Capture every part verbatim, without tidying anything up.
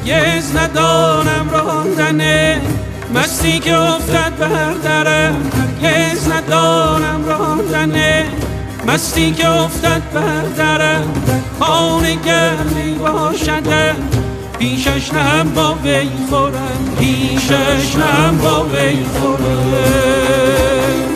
هرگز ندانم راندن مستی که افتد بر درم، هرگز ندانم راندن مستی که افتد بر درم. در خانه گرمی باشدم پیشش نهم با وی خورم، پیشش نهم با وی خورم.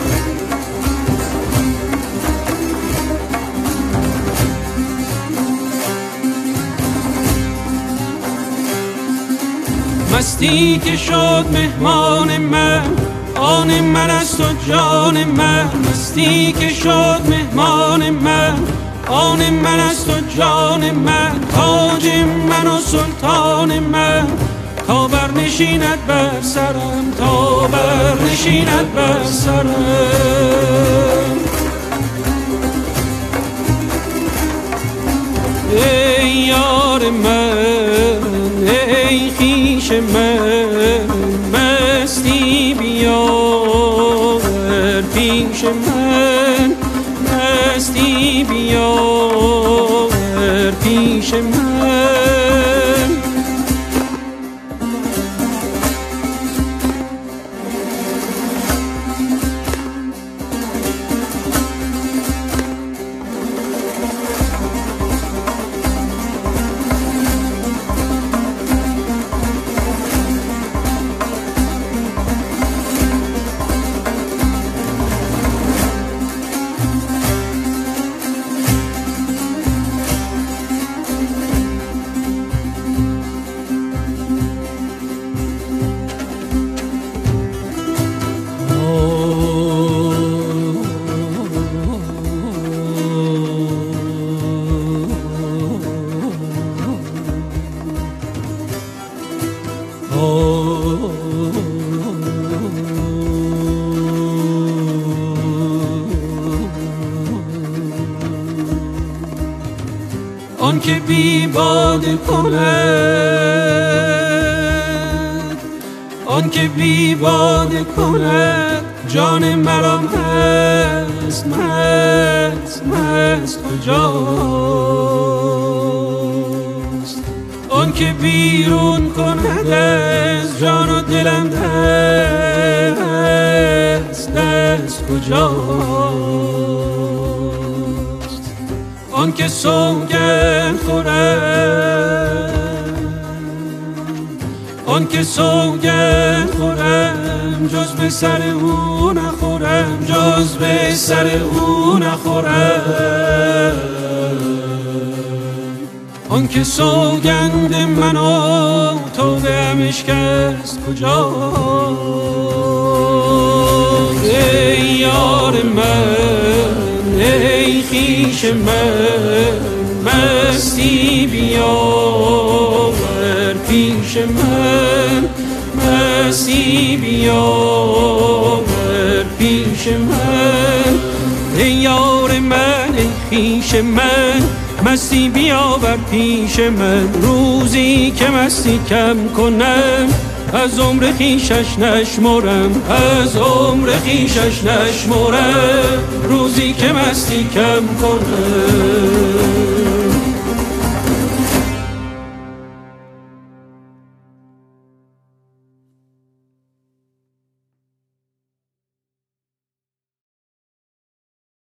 مستی که شد مهمان من، آن من است و جان من. مستی که شد مهمان من، آن من است و جان من. تاج من و سلطان من، تا برنشیند بر سرم، تا برنشیند بر سرم. ای یار من، ای خویش من، مستی بیاور پیش من، مستی بیاور پیش من. آن که بی باده کند، آن که بی باده کند جان مرا مست مست مست کجاست؟ آن که بیرون کند از جان و دلم دست دست کجاست؟ آن که سوگند خورم، آن که سوگند خورم جز به سر او نخورم، جز به سر او نخورم. آن که سوگند من و توبه ام اشکست کجاست؟ ای یار من، ای خویش من، مستی بیاور پیش من، مستی بیاور پیش من. ای یار من، ای خویش من، مستی بیاور پیش من. روزی که مستی کم کنم از عمر خویشش نشمرم، از عمر خویشش نشمرم. روزی که مستی کم کنم